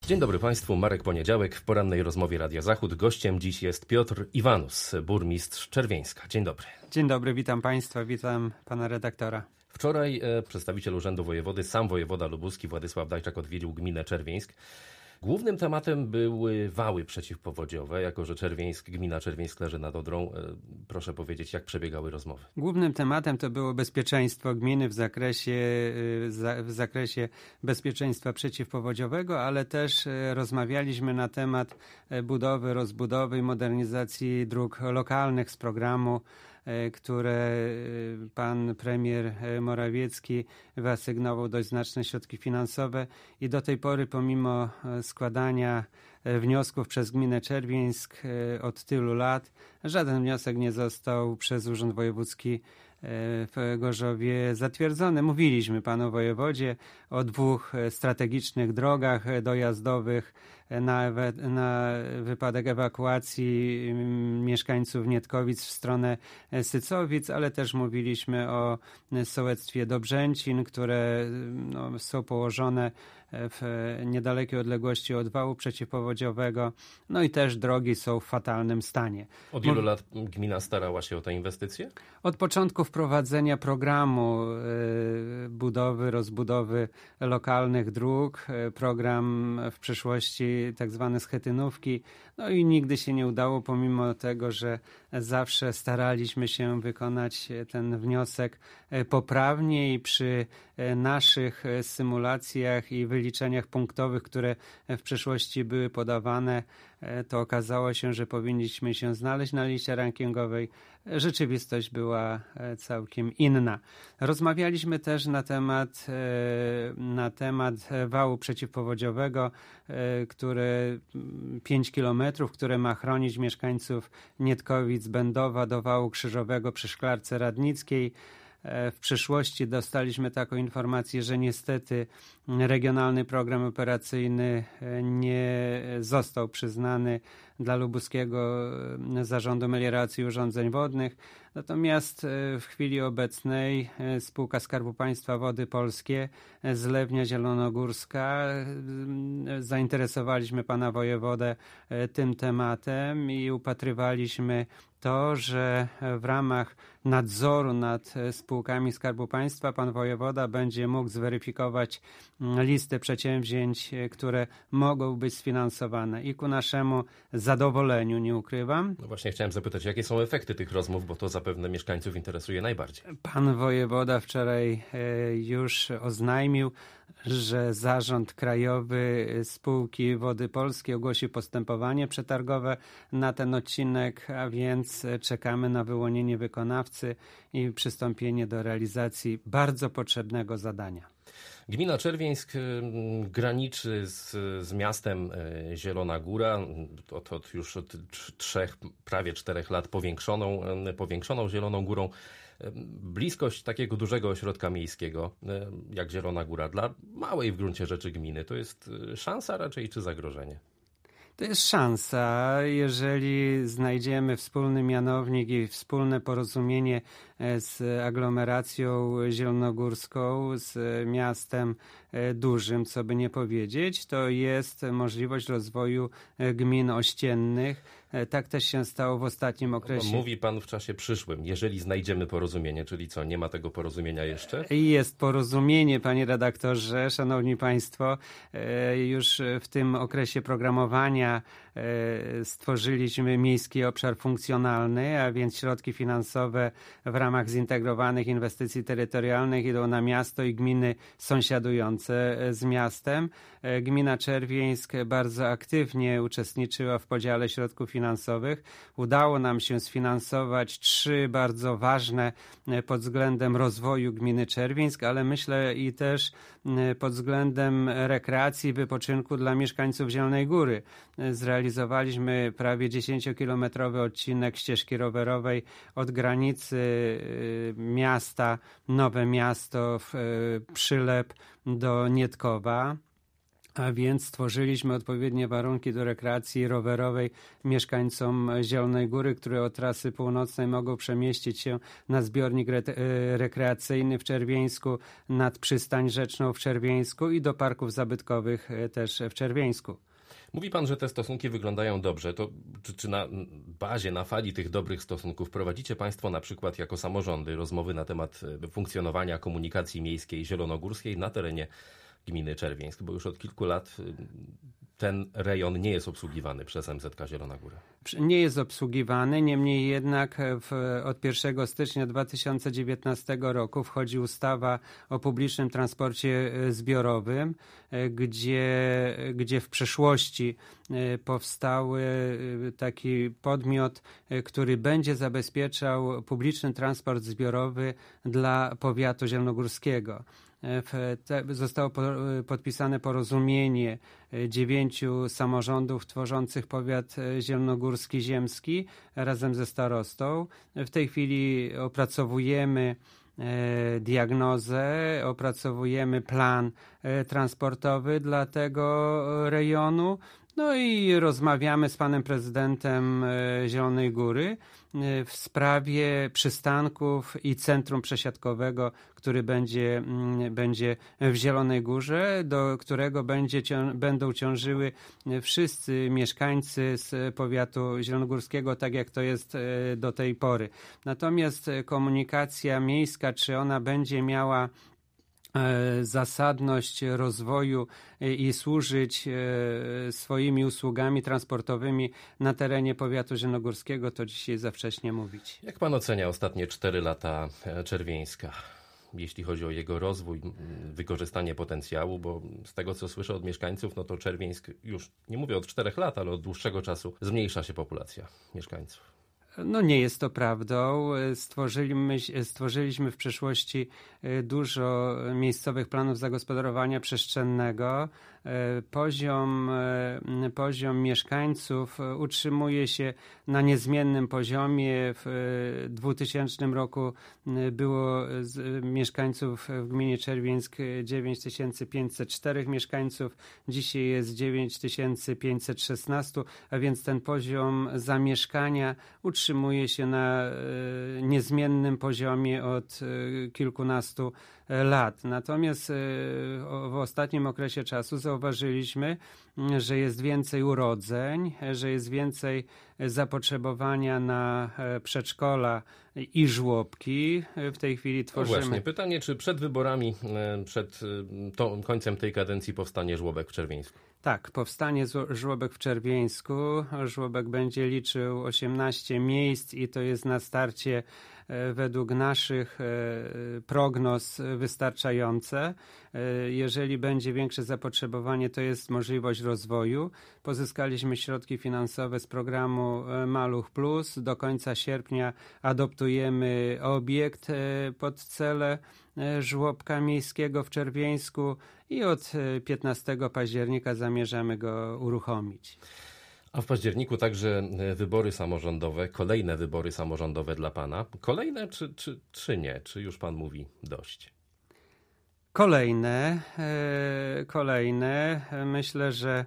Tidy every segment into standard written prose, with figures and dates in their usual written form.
Dzień dobry Państwu, Marek Poniedziałek w porannej rozmowie Radia Zachód. Gościem dziś jest Piotr Iwanus, burmistrz Czerwieńska. Dzień dobry. Dzień dobry, witam Państwa, witam Pana redaktora. Wczoraj przedstawiciel Urzędu Wojewody, sam wojewoda lubuski Władysław Dajczak odwiedził gminę Czerwieńsk. Głównym tematem były wały przeciwpowodziowe, jako że gmina Czerwieńsk leży nad Odrą. Proszę powiedzieć, jak przebiegały rozmowy? Głównym tematem to było bezpieczeństwo gminy w zakresie bezpieczeństwa przeciwpowodziowego, ale też rozmawialiśmy na temat budowy, rozbudowy i modernizacji dróg lokalnych z programu, które pan premier Morawiecki wyasygnował dość znaczne środki finansowe i do tej pory pomimo składania wniosków przez gminę Czerwieńsk od tylu lat żaden wniosek nie został przez Urząd Wojewódzki w Gorzowie zatwierdzony. Mówiliśmy panu wojewodzie o 2 strategicznych drogach dojazdowych na wypadek ewakuacji mieszkańców Nietkowic w stronę Sycowic, ale też mówiliśmy o sołectwie Dobrzęcin, które są położone w niedalekiej odległości od wału przeciwpowodziowego. No i też drogi są w fatalnym stanie. Od ilu lat gmina starała się o te inwestycje? Od początku wprowadzenia programu budowy, rozbudowy lokalnych dróg, program w przyszłości tak zwane schetynówki. No i nigdy się nie udało, pomimo tego, że zawsze staraliśmy się wykonać ten wniosek poprawnie i przy naszych symulacjach i wyliczeniach punktowych, które w przyszłości były podawane, to okazało się, że powinniśmy się znaleźć na liście rankingowej. Rzeczywistość była całkiem inna. Rozmawialiśmy też na temat wału przeciwpowodziowego, które 5 kilometrów, które ma chronić mieszkańców Nietkowic, Będowa do wału krzyżowego przy Szklarce Radnickiej. W przyszłości dostaliśmy taką informację, że niestety regionalny program operacyjny nie został przyznany dla Lubuskiego Zarządu Melioracji i Urządzeń Wodnych. Natomiast w chwili obecnej spółka Skarbu Państwa Wody Polskie, Zlewnia Zielonogórska, zainteresowaliśmy pana wojewodę tym tematem i upatrywaliśmy to, że w ramach nadzoru nad spółkami Skarbu Państwa pan wojewoda będzie mógł zweryfikować listę przedsięwzięć, które mogą być sfinansowane i ku naszemu zadowoleniu, nie ukrywam. No właśnie chciałem zapytać, jakie są efekty tych rozmów, bo to zapewne mieszkańców interesuje najbardziej. Pan wojewoda wczoraj już oznajmił, że Zarząd Krajowy Spółki Wody Polskie ogłosi postępowanie przetargowe na ten odcinek, a więc czekamy na wyłonienie wykonawcy i przystąpienie do realizacji bardzo potrzebnego zadania. Gmina Czerwieńsk graniczy z miastem Zielona Góra, już od prawie 4 lat powiększoną Zieloną Górą. Bliskość takiego dużego ośrodka miejskiego jak Zielona Góra dla małej w gruncie rzeczy gminy to jest szansa raczej czy zagrożenie? To jest szansa, jeżeli znajdziemy wspólny mianownik i wspólne porozumienie z aglomeracją zielonogórską, z miastem dużym, co by nie powiedzieć, to jest możliwość rozwoju gmin ościennych. Tak też się stało w ostatnim okresie. Mówi pan w czasie przyszłym, jeżeli znajdziemy porozumienie, czyli co, nie ma tego porozumienia jeszcze? Jest porozumienie, panie redaktorze, szanowni państwo. Już w tym okresie programowania stworzyliśmy miejski obszar funkcjonalny, a więc środki finansowe w ramach zintegrowanych inwestycji terytorialnych idą na miasto i gminy sąsiadujące z miastem. Gmina Czerwieńsk bardzo aktywnie uczestniczyła w podziale środków finansowych. Udało nam się sfinansować 3 bardzo ważne pod względem rozwoju gminy Czerwieńsk, ale myślę i też pod względem rekreacji i wypoczynku dla mieszkańców Zielonej Góry. Zrealizowaliśmy prawie 10-kilometrowy odcinek ścieżki rowerowej od granicy miasta Nowe Miasto, Przylep do Nietkowa. A więc stworzyliśmy odpowiednie warunki do rekreacji rowerowej mieszkańcom Zielonej Góry, które od trasy północnej mogą przemieścić się na zbiornik rekreacyjny w Czerwieńsku, nad przystań rzeczną w Czerwieńsku i do parków zabytkowych też w Czerwieńsku. Mówi pan, że te stosunki wyglądają dobrze. To czy na bazie, na fali tych dobrych stosunków prowadzicie państwo na przykład jako samorządy rozmowy na temat funkcjonowania komunikacji miejskiej zielonogórskiej na terenie gminy Czerwieńsk, bo już od kilku lat ten rejon nie jest obsługiwany przez MZK Zielona Góra. Nie jest obsługiwany, niemniej jednak od 1 stycznia 2019 roku wchodzi ustawa o publicznym transporcie zbiorowym, gdzie w przeszłości powstały taki podmiot, który będzie zabezpieczał publiczny transport zbiorowy dla powiatu zielonogórskiego. Zostało podpisane porozumienie 9 samorządów tworzących powiat zielonogórski ziemski razem ze starostą. W tej chwili opracowujemy diagnozę, opracowujemy plan transportowy dla tego rejonu. No i rozmawiamy z panem prezydentem Zielonej Góry w sprawie przystanków i centrum przesiadkowego, który będzie w Zielonej Górze, do którego będą ciążyły wszyscy mieszkańcy z powiatu zielonogórskiego, tak jak to jest do tej pory. Natomiast komunikacja miejska, czy ona będzie miała zasadność rozwoju i służyć swoimi usługami transportowymi na terenie powiatu zielonogórskiego, to dzisiaj za wcześnie mówić. Jak pan ocenia ostatnie 4 lata Czerwieńska, jeśli chodzi o jego rozwój, wykorzystanie potencjału, bo z tego, co słyszę od mieszkańców, no to Czerwieńsk już, nie mówię od 4 lat, ale od dłuższego czasu zmniejsza się populacja mieszkańców. No nie jest to prawdą. Stworzyliśmy w przeszłości dużo miejscowych planów zagospodarowania przestrzennego. Poziom mieszkańców utrzymuje się na niezmiennym poziomie. W 2000 roku było mieszkańców w gminie Czerwieńsk 9504 mieszkańców. Dzisiaj jest 9516, a więc ten poziom zamieszkania utrzymuje się na niezmiennym poziomie od kilkunastu lat. Natomiast w ostatnim okresie czasu zauważyliśmy, że jest więcej urodzeń, że jest więcej zapotrzebowania na przedszkola i żłobki. W tej chwili tworzymy... No właśnie, pytanie, czy przed wyborami, przed końcem tej kadencji powstanie żłobek w Czerwieńsku? Tak, powstanie żłobek w Czerwieńsku. Żłobek będzie liczył 18 miejsc i to jest na starcie według naszych prognoz wystarczające. Jeżeli będzie większe zapotrzebowanie, to jest możliwość rozwoju. Pozyskaliśmy środki finansowe z programu Maluch Plus. Do końca sierpnia adoptujemy obiekt pod cele żłobka miejskiego w Czerwieńsku i od 15 października zamierzamy go uruchomić. A w październiku także wybory samorządowe, kolejne wybory samorządowe dla pana. Kolejne czy nie? Czy już pan mówi dość? Kolejne. Myślę, że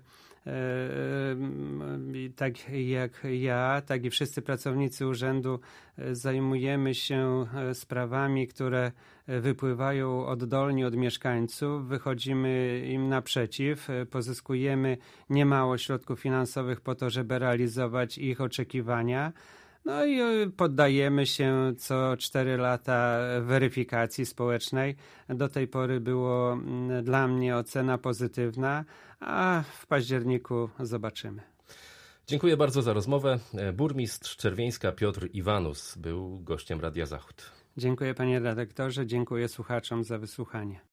tak jak ja, tak i wszyscy pracownicy urzędu zajmujemy się sprawami, które wypływają oddolnie od mieszkańców, wychodzimy im naprzeciw, pozyskujemy niemało środków finansowych po to, żeby realizować ich oczekiwania. No i poddajemy się co 4 lata weryfikacji społecznej. Do tej pory było dla mnie ocena pozytywna, a w październiku zobaczymy. Dziękuję bardzo za rozmowę. Burmistrz Czerwieńska Piotr Iwanus był gościem Radia Zachód. Dziękuję panie redaktorze, dziękuję słuchaczom za wysłuchanie.